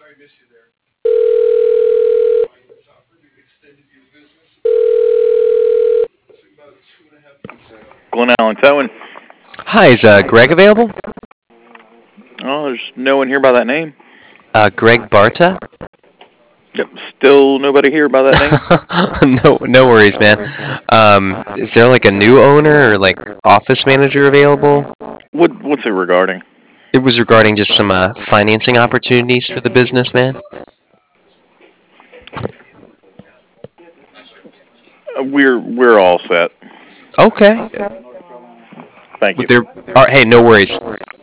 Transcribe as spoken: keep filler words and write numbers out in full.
Glen Allen Towing. Hi, is uh, Greg available? Oh, there's no one here by that name. Uh, Greg Barta? Yep, still nobody here by that name. no, no worries, man. Um, is there like a new owner or like office manager available? What What's it regarding? It was regarding just some uh, financing opportunities for the business, man. Uh, we're we're all set. Okay. Thank Would you. there? All right, hey, no worries.